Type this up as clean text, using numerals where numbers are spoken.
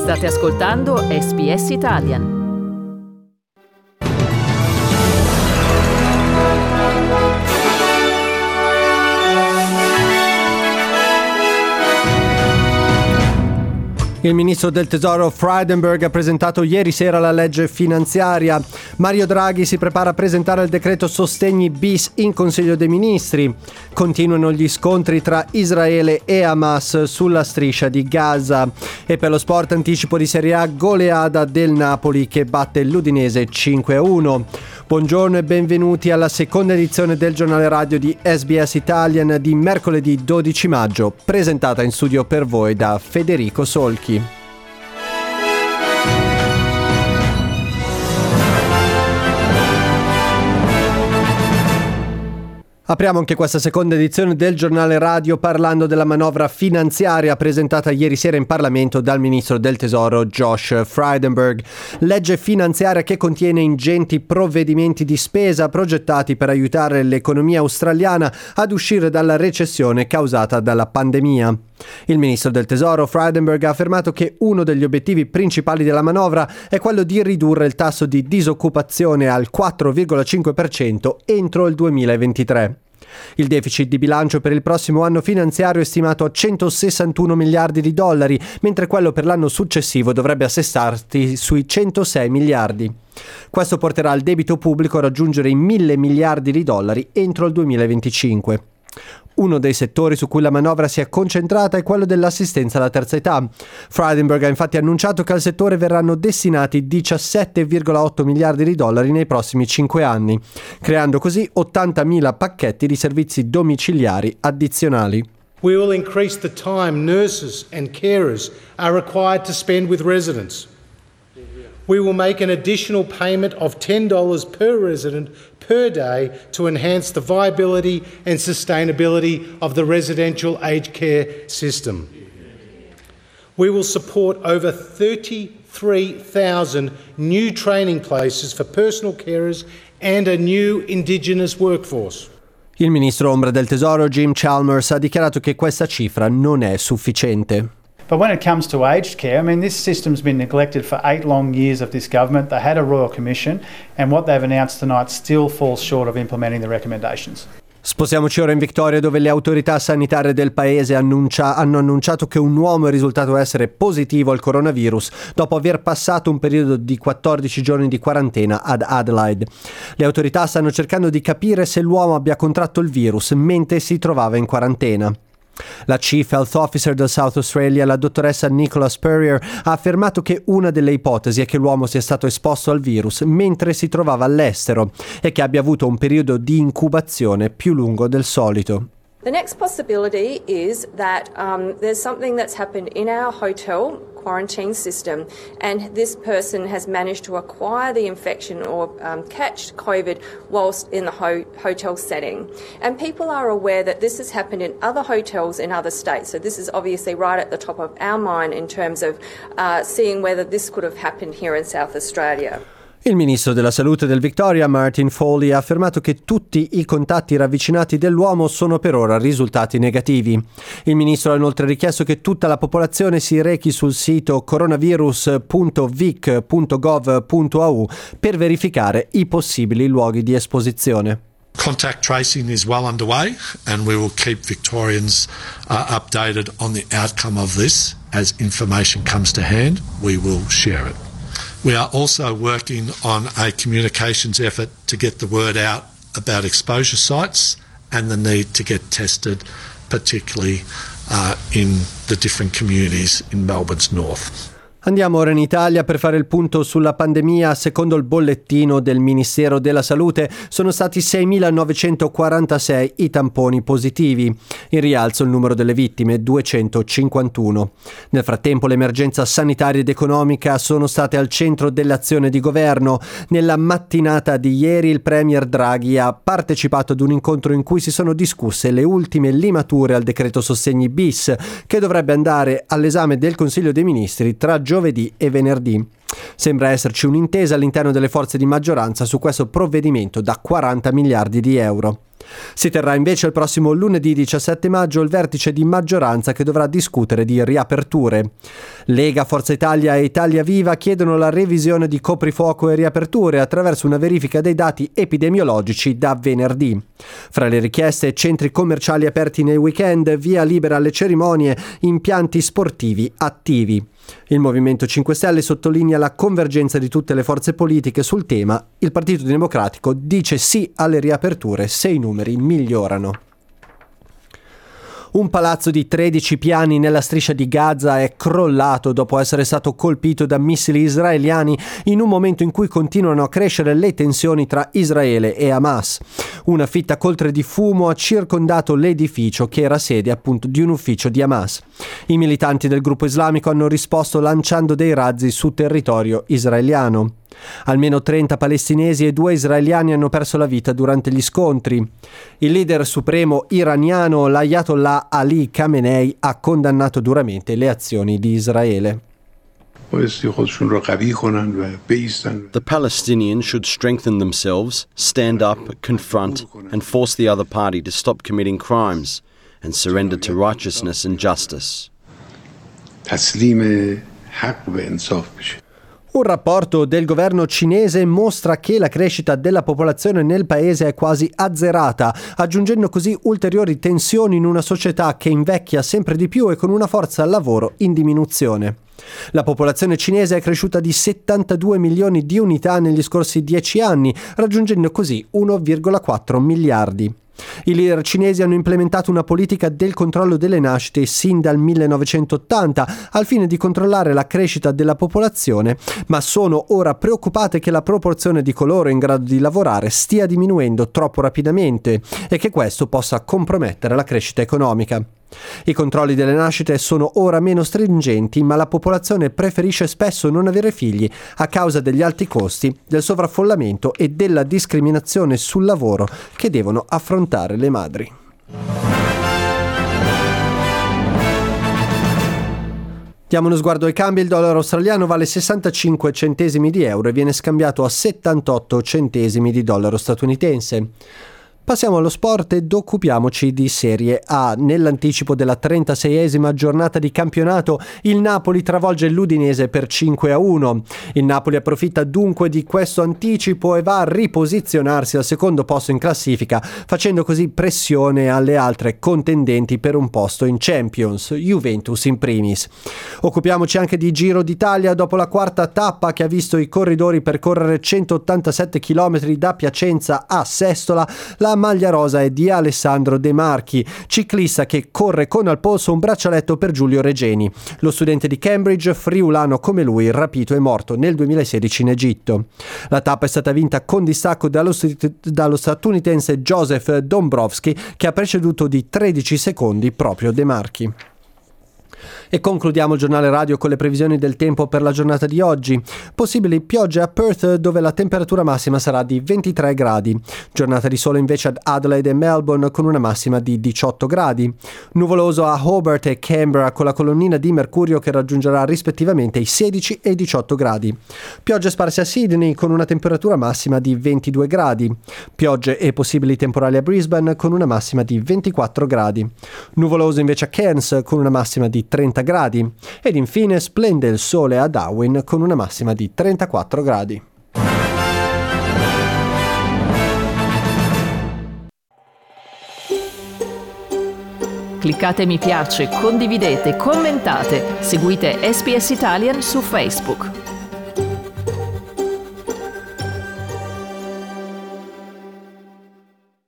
State ascoltando SBS Italian. Il ministro del Tesoro Frydenberg ha presentato ieri sera la legge finanziaria. Mario Draghi si prepara a presentare il decreto sostegni bis in Consiglio dei Ministri. Continuano gli scontri tra Israele e Hamas sulla striscia di Gaza. E per lo sport, anticipo di Serie A, goleada del Napoli che batte l'Udinese 5-1. Buongiorno e benvenuti alla seconda edizione del giornale radio di SBS Italian di mercoledì 12 maggio, presentata in studio per voi da Federico Solchi. Apriamo anche questa seconda edizione del giornale radio parlando della manovra finanziaria presentata ieri sera in Parlamento dal ministro del Tesoro Josh Frydenberg. Legge finanziaria che contiene ingenti provvedimenti di spesa progettati per aiutare l'economia australiana ad uscire dalla recessione causata dalla pandemia. Il ministro del Tesoro Frydenberg ha affermato che uno degli obiettivi principali della manovra è quello di ridurre il tasso di disoccupazione al 4,5% entro il 2023. Il deficit di bilancio per il prossimo anno finanziario è stimato a 161 miliardi di dollari, mentre quello per l'anno successivo dovrebbe assestarsi sui 106 miliardi. Questo porterà il debito pubblico a raggiungere i 1.000 miliardi di dollari entro il 2025. Uno dei settori su cui la manovra si è concentrata è quello dell'assistenza alla terza età. Frydenberg ha infatti annunciato che al settore verranno destinati 17,8 miliardi di dollari nei prossimi 5 anni, creando così 80.000 pacchetti di servizi domiciliari addizionali. We will increase the time nurses and carers are required to spend with residents. We will make an additional payment of $10 per resident per day to enhance the viability and sustainability of the residential aged care system. We will support over 33,000 new training places for personal carers and a new Indigenous workforce. Il ministro ombra del Tesoro Jim Chalmers ha dichiarato che questa cifra non è sufficiente. But when it comes to aged care, I mean, this system's been neglected for 8 long years of this government. They had a Royal Commission, and what they've announced tonight still falls short of implementing the recommendations. Spostiamoci ora in Victoria, dove le autorità sanitarie del paese hanno annunciato che un uomo è risultato essere positivo al coronavirus dopo aver passato un periodo di 14 giorni di quarantena ad Adelaide. Le autorità stanno cercando di capire se l'uomo abbia contratto il virus mentre si trovava in quarantena. La Chief Health Officer del South Australia, la dottoressa Nicola Spurrier, ha affermato che una delle ipotesi è che l'uomo sia stato esposto al virus mentre si trovava all'estero e che abbia avuto un periodo di incubazione più lungo del solito. The next possibility is that there's something that's happened in our hotel quarantine system, and this person has managed to acquire the infection or catch COVID whilst in the hotel setting. And people are aware that this has happened in other hotels in other states. So this is obviously right at the top of our mind in terms of seeing whether this could have happened here in South Australia. Il ministro della Salute del Victoria, Martin Foley, ha affermato che tutti i contatti ravvicinati dell'uomo sono per ora risultati negativi. Il ministro ha inoltre richiesto che tutta la popolazione si rechi sul sito coronavirus.vic.gov.au per verificare i possibili luoghi di esposizione. Contact tracing is well underway, and we will keep Victorians updated on the outcome of this. As information comes to hand, we will share it. We are also working on a communications effort to get the word out about exposure sites and the need to get tested, particularly in the different communities in Melbourne's north. Andiamo ora in Italia per fare il punto sulla pandemia. Secondo il bollettino del Ministero della Salute sono stati 6.946 i tamponi positivi. In rialzo il numero delle vittime, 251. Nel frattempo l'emergenza sanitaria ed economica sono state al centro dell'azione di governo. Nella mattinata di ieri il Premier Draghi ha partecipato ad un incontro in cui si sono discusse le ultime limature al decreto sostegni bis, che dovrebbe andare all'esame del Consiglio dei Ministri tra giovedì e venerdì. Sembra esserci un'intesa all'interno delle forze di maggioranza su questo provvedimento da 40 miliardi di euro. Si terrà invece il prossimo lunedì 17 maggio il vertice di maggioranza che dovrà discutere di riaperture. Lega, Forza Italia e Italia Viva chiedono la revisione di coprifuoco e riaperture attraverso una verifica dei dati epidemiologici da venerdì. Fra le richieste, centri commerciali aperti nei weekend, via libera alle cerimonie, impianti sportivi attivi. Il Movimento 5 Stelle sottolinea la convergenza di tutte le forze politiche sul tema. Il Partito Democratico dice sì alle riaperture se i numeri migliorano. Un palazzo di 13 piani nella striscia di Gaza è crollato dopo essere stato colpito da missili israeliani in un momento in cui continuano a crescere le tensioni tra Israele e Hamas. Una fitta coltre di fumo ha circondato l'edificio che era sede appunto di un ufficio di Hamas. I militanti del gruppo islamico hanno risposto lanciando dei razzi su territorio israeliano. Almeno 30 palestinesi e 2 israeliani hanno perso la vita durante gli scontri. Il leader supremo iraniano, l'Ayatollah Ali Khamenei, ha condannato duramente le azioni di Israele. The Palestinians should strengthen themselves, stand up, confront, and force the other party to stop committing crimes and surrender to righteousness and justice. Un rapporto del governo cinese mostra che la crescita della popolazione nel paese è quasi azzerata, aggiungendo così ulteriori tensioni in una società che invecchia sempre di più e con una forza lavoro in diminuzione. La popolazione cinese è cresciuta di 72 milioni di unità negli scorsi 10 anni, raggiungendo così 1,4 miliardi. I leader cinesi hanno implementato una politica del controllo delle nascite sin dal 1980 al fine di controllare la crescita della popolazione, ma sono ora preoccupate che la proporzione di coloro in grado di lavorare stia diminuendo troppo rapidamente e che questo possa compromettere la crescita economica. I controlli delle nascite sono ora meno stringenti, ma la popolazione preferisce spesso non avere figli a causa degli alti costi, del sovraffollamento e della discriminazione sul lavoro che devono affrontare le madri. Diamo uno sguardo ai cambi. Il dollaro australiano vale 65 centesimi di euro e viene scambiato a 78 centesimi di dollaro statunitense. Passiamo allo sport ed occupiamoci di Serie A. Nell'anticipo della 36esima giornata di campionato, il Napoli travolge l'Udinese per 5-1. Il Napoli approfitta dunque di questo anticipo e va a riposizionarsi al secondo posto in classifica, facendo così pressione alle altre contendenti per un posto in Champions, Juventus in primis. Occupiamoci anche di Giro d'Italia dopo la quarta tappa che ha visto i corridori percorrere 187 km da Piacenza a Sestola. La maglia rosa è di Alessandro De Marchi, ciclista che corre con al polso un braccialetto per Giulio Regeni, lo studente di Cambridge, friulano come lui, rapito e morto nel 2016 in Egitto. La tappa è stata vinta con distacco dallo statunitense Joseph Dombrowski, che ha preceduto di 13 secondi proprio De Marchi. E concludiamo il giornale radio con le previsioni del tempo per la giornata di oggi. Possibili piogge a Perth, dove la temperatura massima sarà di 23 gradi. Giornata di sole invece ad Adelaide e Melbourne con una massima di 18 gradi. Nuvoloso a Hobart e Canberra con la colonnina di mercurio che raggiungerà rispettivamente i 16 e i 18 gradi. Piogge sparse a Sydney con una temperatura massima di 22 gradi. Piogge e possibili temporali a Brisbane con una massima di 24 gradi. Nuvoloso invece a Cairns con una massima di 30 gradi ed infine splende il sole a Darwin con una massima di 34 gradi. Cliccate mi piace, condividete, commentate, seguite SPS Italian su Facebook.